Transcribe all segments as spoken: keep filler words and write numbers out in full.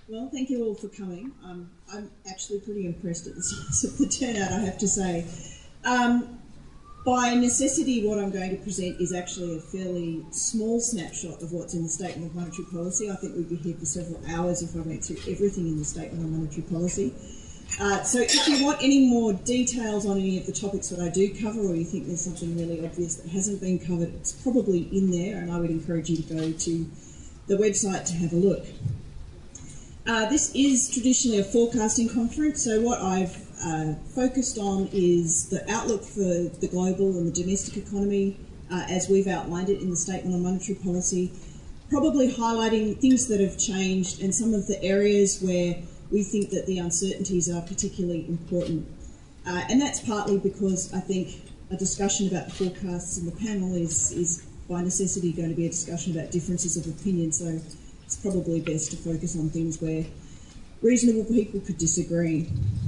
Well, thank you all for coming. Um, I'm actually pretty impressed at the size of the turnout, I have to say. Um, by necessity, what I'm going to present is actually a fairly small snapshot of what's in the Statement of Monetary Policy. I think we'd be here for several hours if I went through everything in the Statement of Monetary Policy. Uh, so if you want any more details on any of the topics that I do cover, or you think there's something really obvious that hasn't been covered, it's probably in there, and I would encourage you to go to the website to have a look. Uh, this is traditionally a forecasting conference, so what I've uh, focused on is the outlook for the global and the domestic economy uh, as we've outlined it in the Statement on Monetary Policy, probably highlighting things that have changed and some of the areas where we think that the uncertainties are particularly important. Uh, and that's partly because I think a discussion about the forecasts in the panel is, is by necessity going to be a discussion about differences of opinion, so it's probably best to focus on things where reasonable people could disagree.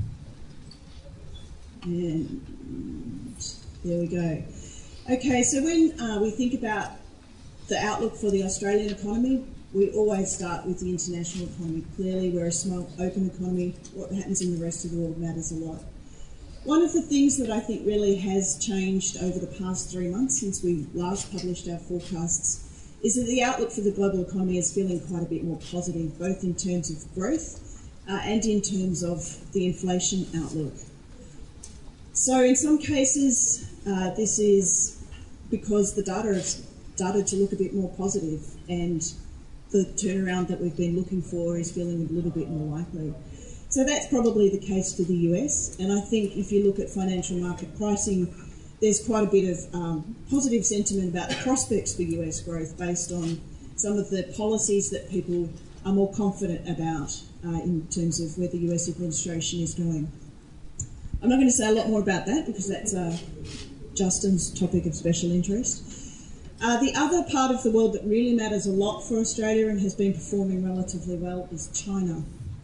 And there we go. Okay, so when uh, we think about the outlook for the Australian economy, we always start with the international economy. Clearly, we're a small, open economy. What happens in the rest of the world matters a lot. One of the things that I think really has changed over the past three months since we last published our forecasts is that the outlook for the global economy is feeling quite a bit more positive, both in terms of growth uh, and in terms of the inflation outlook. So in some cases, uh, this is because the data has started to look a bit more positive, and the turnaround that we've been looking for is feeling a little bit more likely. So that's probably the case for the U S, and I think if you look at financial market pricing, there's quite a bit of um, positive sentiment about the prospects for U S growth based on some of the policies that people are more confident about uh, in terms of where the U S administration is going. I'm not going to say a lot more about that because that's uh, Justin's topic of special interest. Uh, the other part of the world that really matters a lot for Australia and has been performing relatively well is China.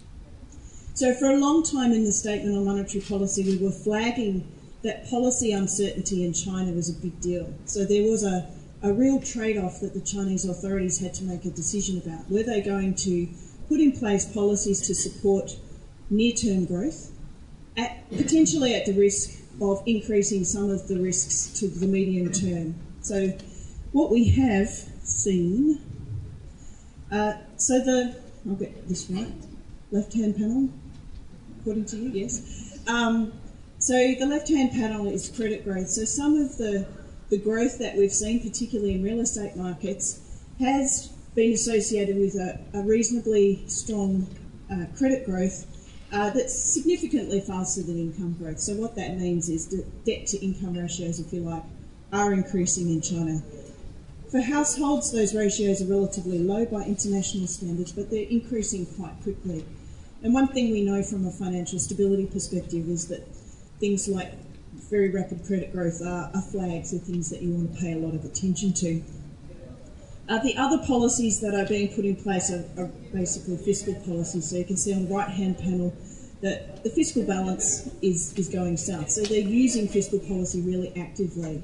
So for a long time in the Statement on Monetary Policy, we were flagging that policy uncertainty in China was a big deal. So there was a, a real trade-off that the Chinese authorities had to make a decision about. Were they going to put in place policies to support near-term growth, at, potentially at the risk of increasing some of the risks to the medium term? So what we have seen, uh, so the, I'll get this right, left-hand panel, according to you, yes. Um, so the left-hand panel is credit growth. So some of the, the growth that we've seen, particularly in real estate markets, has been associated with a, a reasonably strong uh, credit growth uh, that's significantly faster than income growth. So what that means is that debt-to-income ratios, if you like, are increasing in China. For households, those ratios are relatively low by international standards, but they're increasing quite quickly. And one thing we know from a financial stability perspective is that things like very rapid credit growth are, are flags, are things that you want to pay a lot of attention to. Uh, the other policies that are being put in place are, are basically fiscal policies. So you can see on the right-hand panel that the fiscal balance is, is going south. So they're using fiscal policy really actively.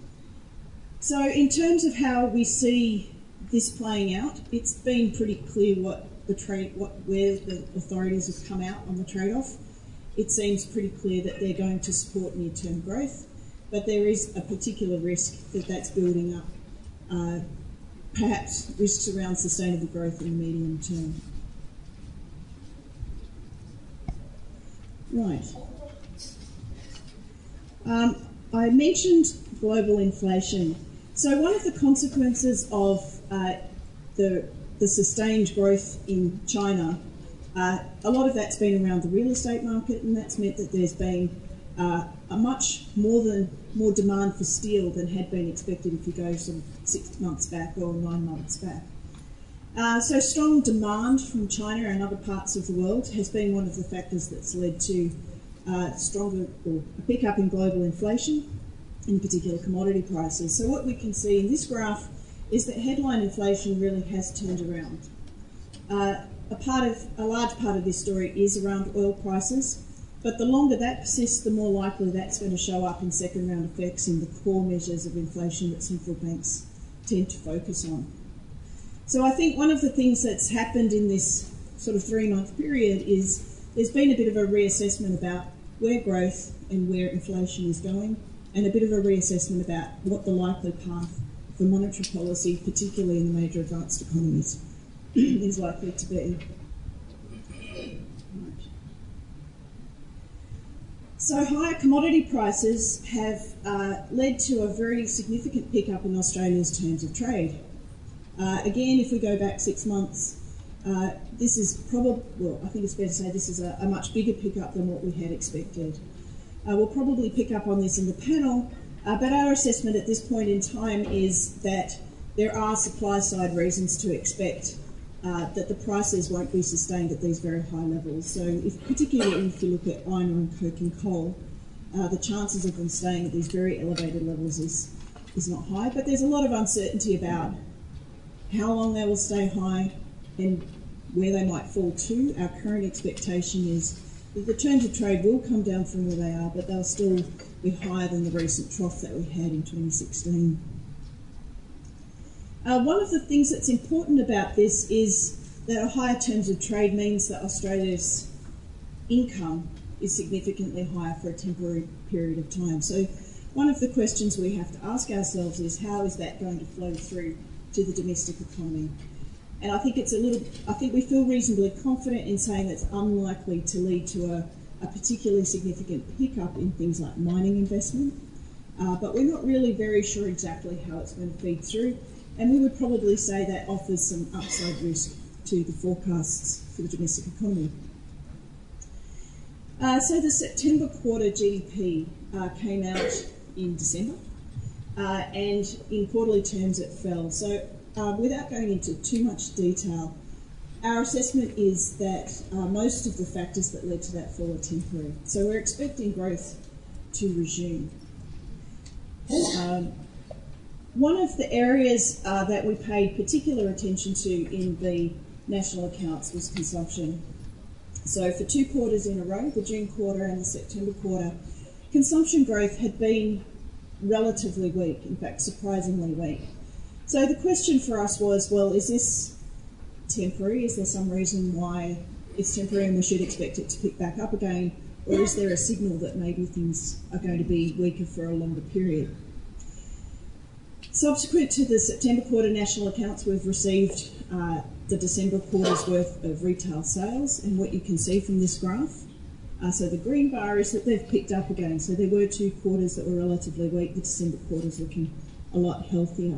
So in terms of how we see this playing out, it's been pretty clear what the trade, what where the authorities have come out on the trade-off. It seems pretty clear that they're going to support near-term growth, but there is a particular risk that that's building up, uh, perhaps risks around sustainable growth in the medium term. Right. Um, I mentioned global inflation. So one of the consequences of uh, the, the sustained growth in China, uh, a lot of that's been around the real estate market, and that's meant that there's been uh, a much more than more demand for steel than had been expected if you go sort of six months back or nine months back. Uh, so strong demand from China and other parts of the world has been one of the factors that's led to uh, stronger or a pickup in global inflation, in particular commodity prices. So what we can see in this graph is that headline inflation really has turned around. Uh, a part of a large part of this story is around oil prices, but the longer that persists, the more likely that's going to show up in second round effects in the core measures of inflation that central banks tend to focus on. So I think one of the things that's happened in this sort of three-month period is there's been a bit of a reassessment about where growth and where inflation is going, and a bit of a reassessment about what the likely path for monetary policy, particularly in the major advanced economies, is likely to be. So higher commodity prices have uh, led to a very significant pickup in Australia's terms of trade. Uh, again, if we go back six months, uh, this is probably, well, I think it's fair to say this is a, a much bigger pickup than what we had expected. Uh, we'll probably pick up on this in the panel, uh, but our assessment at this point in time is that there are supply-side reasons to expect uh, that the prices won't be sustained at these very high levels. So if, particularly if you look at iron ore and coke and coal, uh, the chances of them staying at these very elevated levels is, is not high, but there's a lot of uncertainty about how long they will stay high and where they might fall to. Our current expectation is that the terms of trade will come down from where they are, but they'll still be higher than the recent trough that we had in twenty sixteen. Uh, one of the things that's important about this is that a higher terms of trade means that Australia's income is significantly higher for a temporary period of time. So one of the questions we have to ask ourselves is, how is that going to flow through to the domestic economy? And I think it's a little, I think we feel reasonably confident in saying that's unlikely to lead to a, a particularly significant pickup in things like mining investment, uh, but we're not really very sure exactly how it's going to feed through, and we would probably say that offers some upside risk to the forecasts for the domestic economy. Uh, so the September quarter G D P uh, came out in December, uh, and in quarterly terms it fell. So uh, without going into too much detail, our assessment is that uh, most of the factors that led to that fall are temporary. So we're expecting growth to resume. Um, one of the areas uh, that we paid particular attention to in the national accounts was consumption. So for two quarters in a row, the June quarter and the September quarter, consumption growth had been relatively weak, in fact surprisingly weak. So the question for us was, well, is this temporary? Is there some reason why it's temporary and we should expect it to pick back up again? Or is there a signal that maybe things are going to be weaker for a longer period? Subsequent to the September quarter national accounts, we've received uh, the December quarter's worth of retail sales, and what you can see from this graph, uh, so the green bar is that they've picked up again. So there were two quarters that were relatively weak. The December quarter's looking a lot healthier.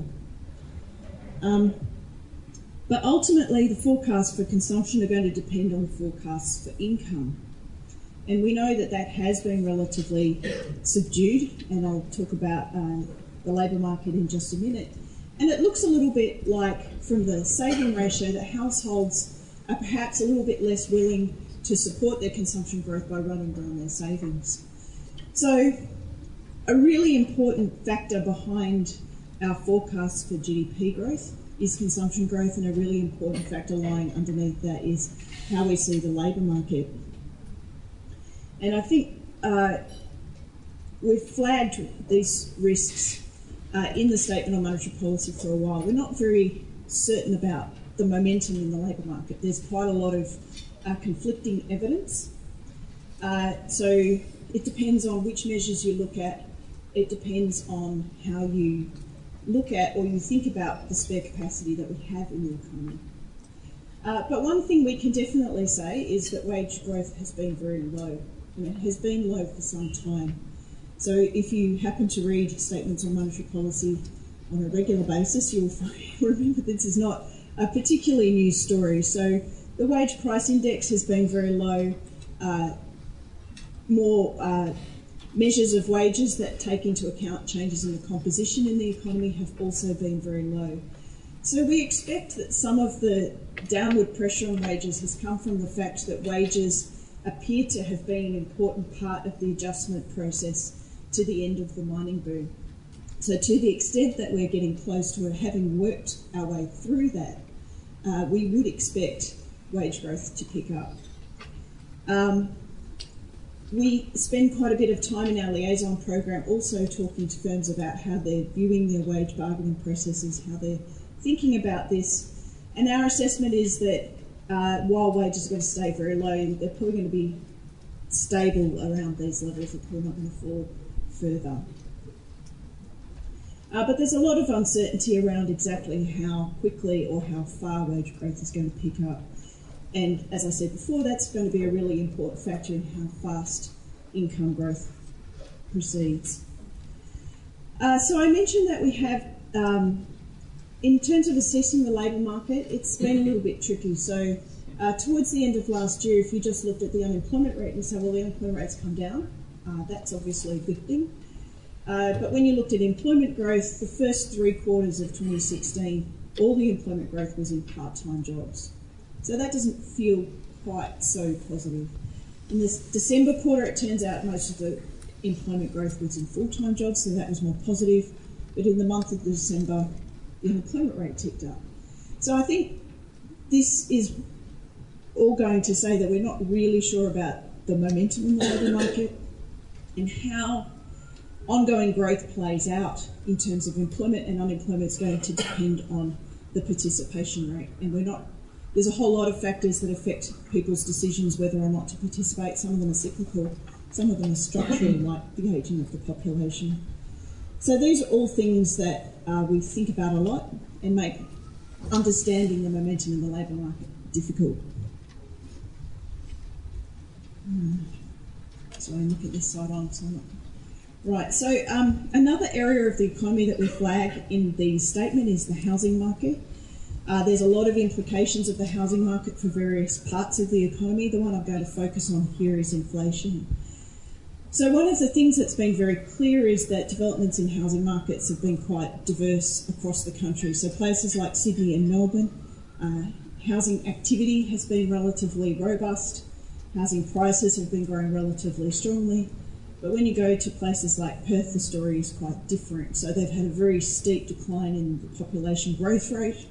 Um, but ultimately, the forecasts for consumption are going to depend on the forecasts for income. And we know that that has been relatively subdued, and I'll talk about uh, the labour market in just a minute. And it looks a little bit like, from the saving ratio, that households are perhaps a little bit less willing to support their consumption growth by running down their savings. So a really important factor behind our forecasts for G D P growth is consumption growth, and a really important factor lying underneath that is how we see the labour market. And I think uh, we've flagged these risks uh, in the Statement on Monetary Policy for a while. We're not very certain about the momentum in the labour market. There's quite a lot of uh, conflicting evidence. Uh, so it depends on which measures you look at. It depends on how you look at or you think about the spare capacity that we have in the economy. Uh, but one thing we can definitely say is that wage growth has been very low. And it has been low for some time. So if you happen to read statements on monetary policy on a regular basis, you'll find, remember this is not a particularly new story. So the wage price index has been very low. Uh, more uh, measures of wages that take into account changes in the composition in the economy have also been very low. So we expect that some of the downward pressure on wages has come from the fact that wages appear to have been an important part of the adjustment process to the end of the mining boom. So to the extent that we're getting close to having worked our way through that, uh, we would expect wage growth to pick up. Um, we spend quite a bit of time in our liaison program also talking to firms about how they're viewing their wage bargaining processes, how they're thinking about this, and our assessment is that uh, while wages are going to stay very low, they're probably going to be stable around these levels. They're probably not going to fall further. Uh, but there's a lot of uncertainty around exactly how quickly or how far wage growth is going to pick up. And as I said before, that's going to be a really important factor in how fast income growth proceeds. Uh, so I mentioned that we have, um, in terms of assessing the labour market, it's been a little bit tricky. So uh, towards the end of last year, if you just looked at the unemployment rate and say, well, the unemployment rate's come down, uh, that's obviously a good thing. Uh, but when you looked at employment growth, the first three quarters of twenty sixteen, all the employment growth was in part-time jobs. So that doesn't feel quite so positive. In this December quarter, it turns out most of the employment growth was in full-time jobs, so that was more positive. But in the month of December, the unemployment rate ticked up. So I think this is all going to say that we're not really sure about the momentum in the labour market and how ongoing growth plays out in terms of employment and unemployment is going to depend on the participation rate. And we're not, there's a whole lot of factors that affect people's decisions whether or not to participate. Some of them are cyclical, some of them are structural, like the ageing of the population. So these are all things that uh, we think about a lot and make understanding the momentum in the labour market difficult. Hmm. So I look at this side on, so I'm not... Right, so um, another area of the economy that we flag in the statement is the housing market. Uh, there's a lot of implications of the housing market for various parts of the economy. The one I'm going to focus on here is inflation. So one of the things that's been very clear is that developments in housing markets have been quite diverse across the country. So places like Sydney and Melbourne, uh, housing activity has been relatively robust. Housing prices have been growing relatively strongly. But when you go to places like Perth, the story is quite different. So they've had a very steep decline in the population growth rate.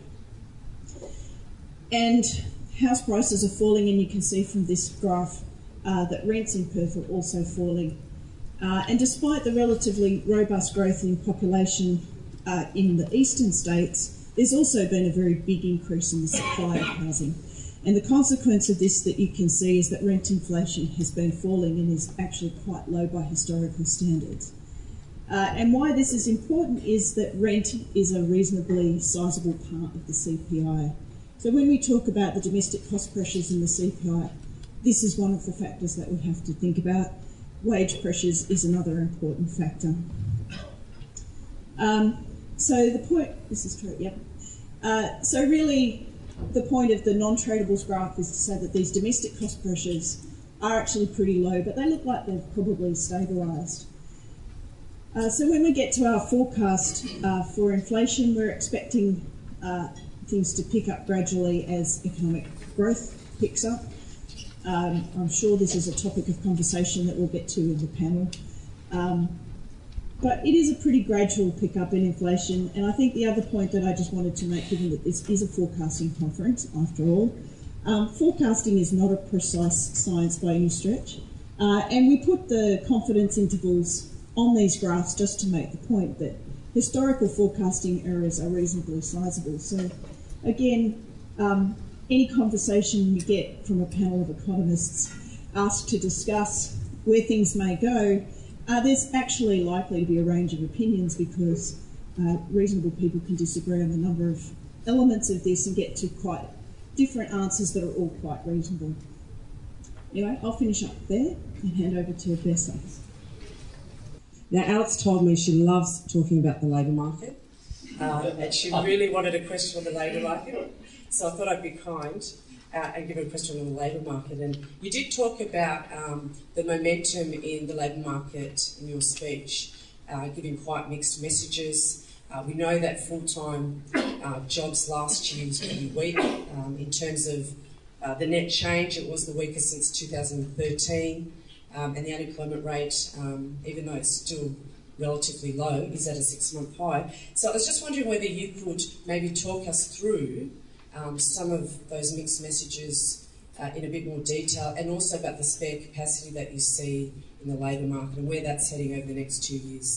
And house prices are falling, and you can see from this graph uh, that rents in Perth are also falling. Uh, and despite the relatively robust growth in population uh, in the eastern states, there's also been a very big increase in the supply of housing. And the consequence of this that you can see is that rent inflation has been falling and is actually quite low by historical standards. Uh, and why this is important is that rent is a reasonably sizable part of the C P I. So when we talk about the domestic cost pressures in the C P I, this is one of the factors that we have to think about. Wage pressures is another important factor. Um, so the point, this is true, yep. Uh, so really, the point of the non-tradables graph is to say that these domestic cost pressures are actually pretty low, but they look like they've probably stabilised. Uh, so when we get to our forecast uh, for inflation, we're expecting uh, things to pick up gradually as economic growth picks up. Um, I'm sure this is a topic of conversation that we'll get to in the panel. Um, But it is a pretty gradual pickup in inflation, and I think the other point that I just wanted to make, given that this is a forecasting conference after all, um, forecasting is not a precise science by any stretch, uh, and we put the confidence intervals on these graphs just to make the point that historical forecasting errors are reasonably sizable. So again, um, any conversation you get from a panel of economists asked to discuss where things may go, Uh, there's actually likely to be a range of opinions because uh, reasonable people can disagree on a number of elements of this and get to quite different answers that are all quite reasonable. Anyway, I'll finish up there and hand over to Bessa. Now, Alex told me she loves talking about the labour market uh, and she really wanted a question on the labour market, so I thought I'd be kind Uh, and give a question on the labour market. And you did talk about um, the momentum in the labour market in your speech, uh, giving quite mixed messages. Uh, we know that full-time uh, jobs last year was pretty weak um, in terms of uh, the net change. It was the weakest since two thousand thirteen, um, and the unemployment rate, um, even though it's still relatively low, is at a six-month high. So I was just wondering whether you could maybe talk us through Um, some of those mixed messages uh, in a bit more detail, and also about the spare capacity that you see in the labour market and where that's heading over the next two years.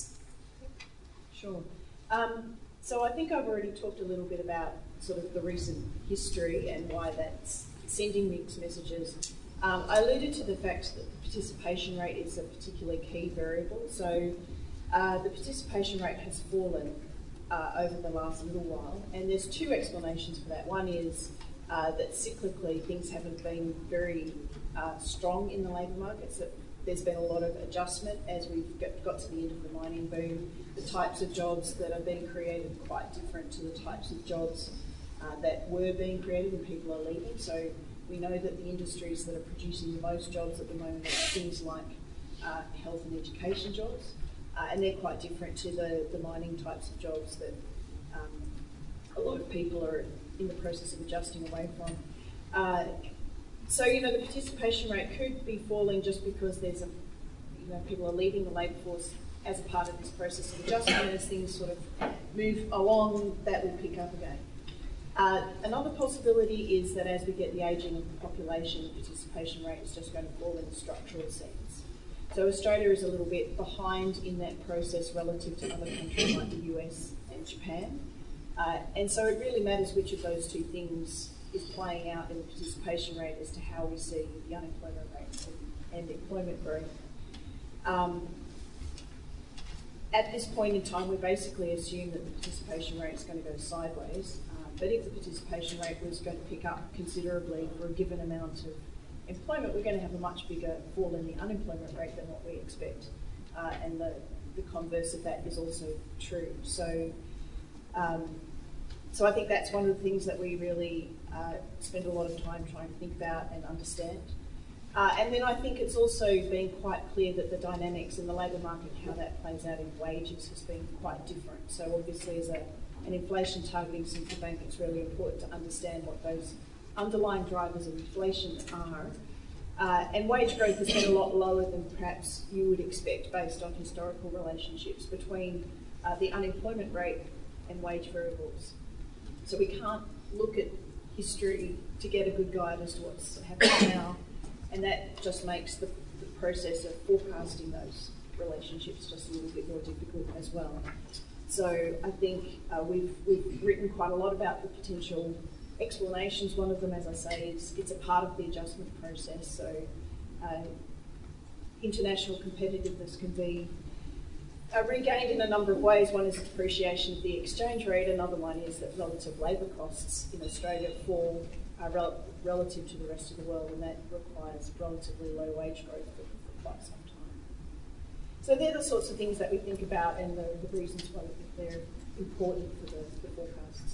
Sure. Um, so I think I've already talked a little bit about sort of the recent history and why that's sending mixed messages. Um, I alluded to the fact that the participation rate is a particularly key variable. So uh, the participation rate has fallen uh, over the last little while, and there's two explanations for that. One is uh, that cyclically things haven't been very uh, strong in the labour markets. That there's been a lot of adjustment as we've got, got to the end of the mining boom. The types of jobs that are being created are quite different to the types of jobs uh, that were being created and people are leaving. So we know that the industries that are producing the most jobs at the moment are things like uh, health and education jobs, uh, and they're quite different to the, the mining types of jobs that um, a lot of people are in the process of adjusting away from. Uh, so, you know, the participation rate could be falling just because there's a, you know, people are leaving the labour force as a part of this process of adjustment, and as things sort of move along, that will pick up again. Uh, another possibility is that as we get the ageing of the population, the participation rate is just going to fall in a structural sense. So Australia is a little bit behind in that process relative to other countries like the U S and Japan. Uh, and so it really matters which of those two things is playing out in the participation rate as to how we see the unemployment rate and, and employment growth. Um, at this point in time, we basically assume that the participation rate is going to go sideways. But if the participation rate was going to pick up considerably for a given amount of employment, we're going to have a much bigger fall in the unemployment rate than what we expect. Uh, and the, the converse of that is also true. So, um, so I think that's one of the things that we really uh, spend a lot of time trying to think about and understand. Uh, and then I think it's also been quite clear that the dynamics in the labour market, how that plays out in wages, has been quite different. So obviously as a an inflation targeting central bank, it's really important to understand what those underlying drivers of inflation are. Uh, and wage growth has been a lot lower than perhaps you would expect based on historical relationships between uh, the unemployment rate and wage variables. So we can't look at history to get a good guide as to what's happening now, and that just makes the, the process of forecasting those relationships just a little bit more difficult as well. So I think uh, we've, we've written quite a lot about the potential explanations. One of them, as I say, is it's a part of the adjustment process. So uh, international competitiveness can be uh, regained in a number of ways. One is the depreciation of the exchange rate. Another one is that relative labour costs in Australia fall uh, rel relative to the rest of the world, and that requires relatively low wage growth for, for quite some time. So they're the sorts of things that we think about and the, the reasons why they're important for the, the forecasts.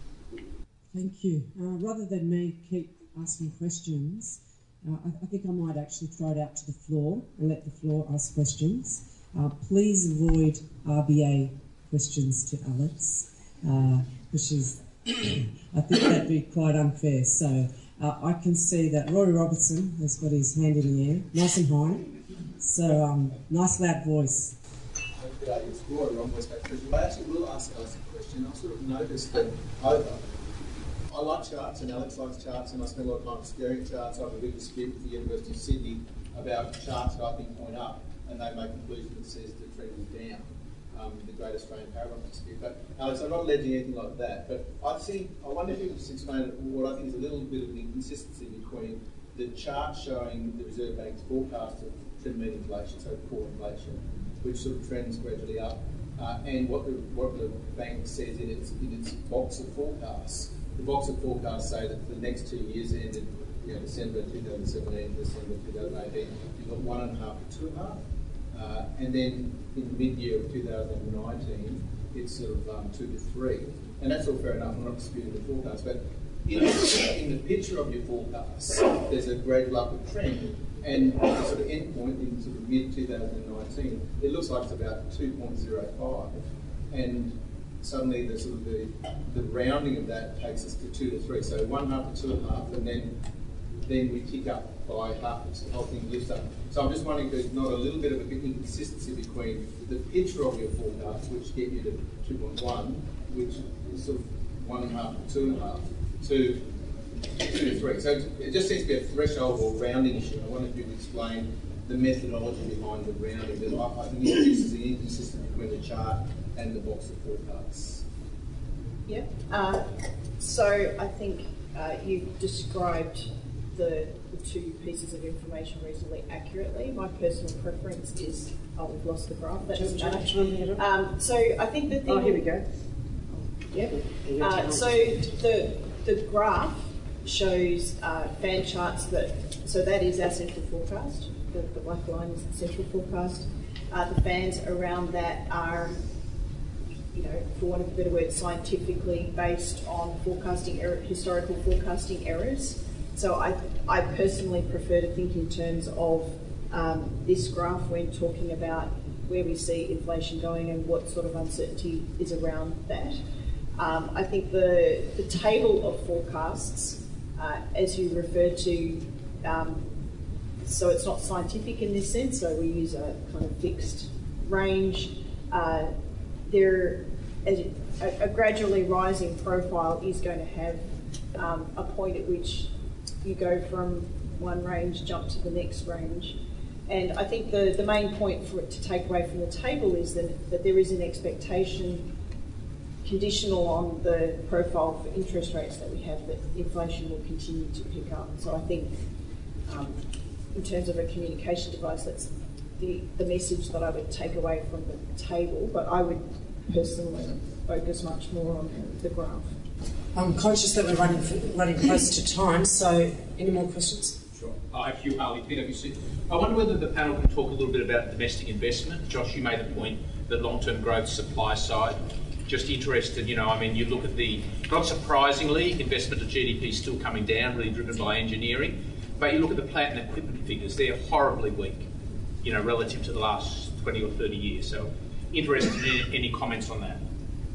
Thank you. Uh, rather than me keep asking questions, uh, I, I think I might actually throw it out to the floor and let the floor ask questions. Uh, please avoid R B A questions to Alex, uh, which is, I think that'd be quite unfair. So uh, I can see that Rory Robertson has got his hand in the air, nice and high. So, um, nice loud voice. Okay, it's Rory wrong voice back. I actually will ask Alex a question. I sort of noticed that over. I like charts, and Alex likes charts, and I spend a lot of time staring at charts. I have a big dispute with the University of Sydney about charts that I think point up, and they make a conclusion that says the trend is down. Um, the Great Australian Paradox dispute. But Alex, I'm not alleging anything like that. But I think I wonder if you could just explain what I think is a little bit of an inconsistency between the chart showing the Reserve Bank's forecast of trend mean inflation, so core inflation, which sort of trends gradually up, uh, and what the what the bank says in its in its box of forecasts. The box of forecasts say that for the next two years ended, you know, December two thousand seventeen, December two thousand eighteen, you've got one and a half to two and a half, uh, and then in the mid-year of two thousand nineteen, it's sort of um, two to three, and that's all fair enough. I'm not disputing the forecast, but in the, in the picture of your forecast, there's a gradual upward trend. And the sort of end point in sort of mid two thousand nineteen, it looks like it's about two point zero five, and suddenly the sort of the, the rounding of that takes us to two to three. So one half to two and a half, and then then we tick up by half. The whole thing lifts up. So I'm just wondering if there's not a little bit of an inconsistency between the picture of your forecast, which get you to two point one, which is sort of one and a half to two and a half, to two to three. So it just seems to be a threshold or rounding issue. I wonder if you could explain the methodology behind the rounding. Because I, I think it reduces the inconsistency between the chart and the box of forecasts. Yep. Uh, so I think uh, you've described the, the two pieces of information reasonably accurately. My personal preference is, oh, we've lost the graph. That doesn't matter. Um, so I think the thing. Oh, here we go. Yep. Uh, so the the graph shows uh, fan charts that. So that is our central forecast. The, the black line is the central forecast. Uh, the fans around that are, you know, for want of a better word, scientifically based on forecasting error, historical forecasting errors. So I, I personally prefer to think in terms of um, this graph when talking about where we see inflation going and what sort of uncertainty is around that. Um, I think the, the table of forecasts, uh, as you referred to, um, so it's not scientific in this sense, so we use a kind of fixed range. Uh, there, as it, a, a gradually rising profile is going to have um, a point at which you go from one range, jump to the next range. And I think the, the main point for it to take away from the table is that, that there is an expectation conditional on the profile for interest rates that we have that inflation will continue to pick up. So I think um, in terms of a communication device, that's the, the message that I would take away from the table, but I would personally focus much more on the, the graph. I'm conscious that we're running running close to time, so any more questions? Sure. I have Hugh Harley, P W C. I wonder whether the panel can talk a little bit about domestic investment. Josh, you made the point that long-term growth supply side. Just interested, you know, I mean, you look at the, not surprisingly, investment to G D P is still coming down, really driven by engineering. But you look at the plant and equipment figures, they're horribly weak, you know, relative to the last twenty or thirty years. So interested in any comments on that.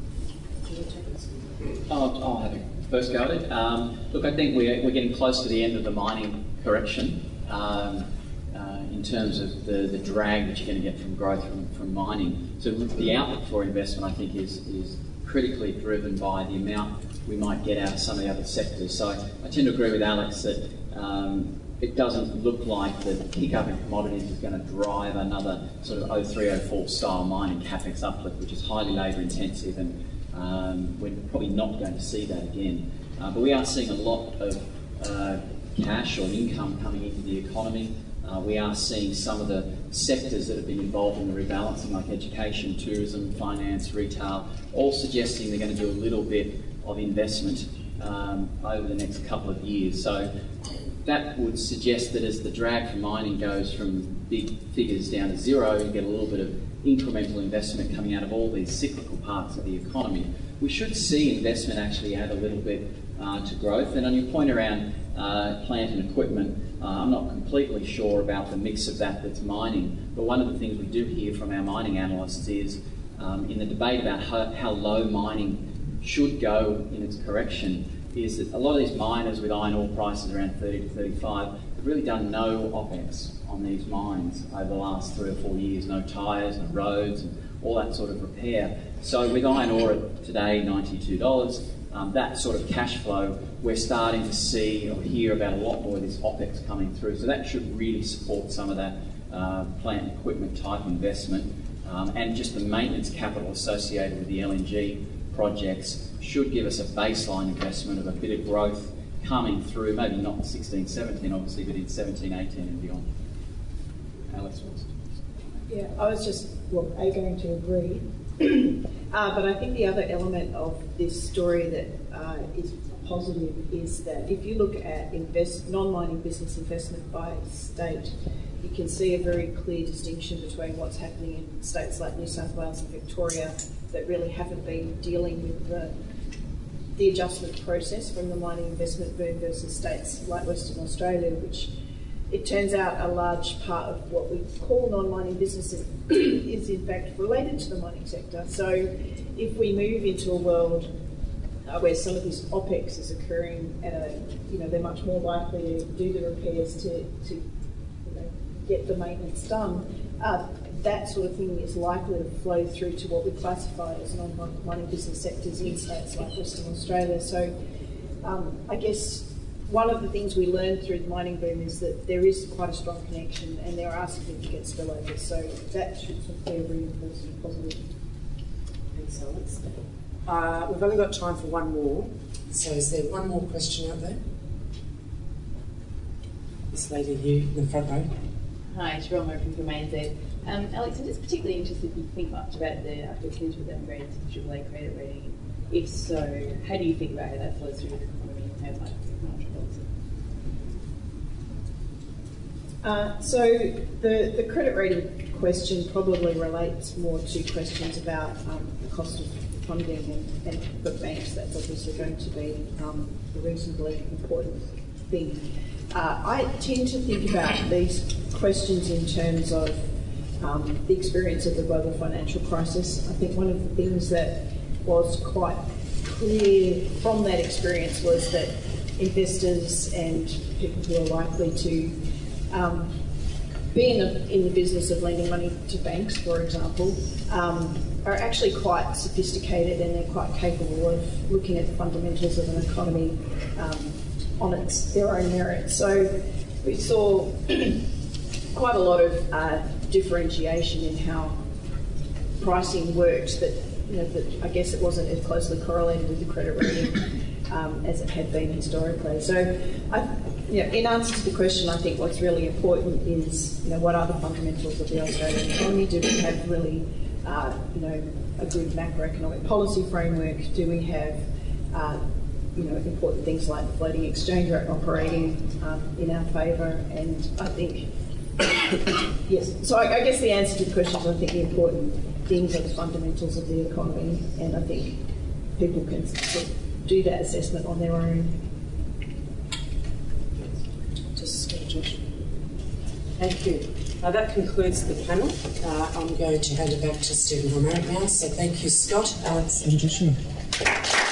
I'll, I'll have a first go at it. Um, look, I think we're, we're getting close to the end of the mining correction um, uh, in terms of the, the drag that you're going to get from growth from, from mining. So the outlook for investment, I think, is, is critically driven by the amount we might get out of some of the other sectors. So I, I tend to agree with Alex that um, it doesn't look like the pick-up in commodities is going to drive another sort of oh three oh four style mining capex uplift, which is highly labour intensive, and um, we're probably not going to see that again. Uh, but we are seeing a lot of uh, cash or income coming into the economy. Uh, we are seeing some of the sectors that have been involved in the rebalancing, like education, tourism, finance, retail, all suggesting they're going to do a little bit of investment um, over the next couple of years. So that would suggest that as the drag from mining goes from big figures down to zero, you get a little bit of incremental investment coming out of all these cyclical parts of the economy. We should see investment actually add a little bit uh, to growth. And on your point around uh, plant and equipment, uh, I'm not completely sure about the mix of that that's mining, but one of the things we do hear from our mining analysts is um, in the debate about how, how low mining should go in its correction, is that a lot of these miners with iron ore prices around thirty to thirty-five have really done no OPEX on these mines over the last three or four years, no tyres, no roads, and all that sort of repair. So with iron ore today, ninety-two dollars, um, that sort of cash flow, we're starting to see or hear about a lot more of this OPEX coming through. So that should really support some of that uh, plant and equipment type investment, um, and just the maintenance capital associated with the L N G projects should give us a baseline investment of a bit of growth coming through, maybe not sixteen, seventeen obviously, but in seventeen, eighteen and beyond. Alex wants to. Yeah, I was just, well, A, going to agree, uh, but I think the other element of this story that uh, is positive is that if you look at invest, non-mining business investment by state, you can see a very clear distinction between what's happening in states like New South Wales and Victoria that really haven't been dealing with the, the adjustment process from the mining investment boom versus states like Western Australia, which it turns out a large part of what we call non-mining businesses is in fact related to the mining sector. So if we move into a world uh, where some of this OPEX is occurring at a, you know, they're much more likely to do the repairs to, to you know, get the maintenance done, uh, that sort of thing is likely to flow through to what we classify as non-mining business sectors in states like Western Australia. So um, I guess one of the things we learned through the mining boom is that there is quite a strong connection and there are significant spillovers. So that should be a reinforcing positive. Thanks, Alex. Uh, we've only got time for one more. So is there one more question out there? this lady here in the front row. Hi, Cheryl Murphy from A N Z. Um, Alex, I'm just particularly interested if you think much about the after potential downgrade to triple A credit rating. If so, how do you think about how that flows through the economy and how much financial policy? Uh, so the, the credit rating question probably relates more to questions about um, the cost of funding, and, and for banks that's obviously going to be um, a reasonably important thing. Uh, I tend to think about these questions in terms of um, the experience of the global financial crisis. I think one of the things that was quite clear from that experience was that investors and people who are likely to um, be in the, in the business of lending money to banks, for example, um, are actually quite sophisticated, and they're quite capable of looking at the fundamentals of an economy um, on its their own merit. So we saw quite a lot of uh, differentiation in how pricing works, that, you know, that I guess it wasn't as closely correlated with the credit rating um, as it had been historically. So, I, you know, in answer to the question, I think what's really important is, you know, what are the fundamentals of the Australian economy? Do we have really, uh, you know, a good macroeconomic policy framework? Do we have, uh, you know, important things like the floating exchange rate operating um, in our favour? And I think, yes, so I, I guess the answer to the question is, I think the important things are the fundamentals of the economy, and I think people can sort of do that assessment on their own. Just uh, Josh. Thank you. Now that concludes the panel. Uh, I'm going to hand it back to Stephen Romerick now. So thank you, Scott, Alex and Joshua.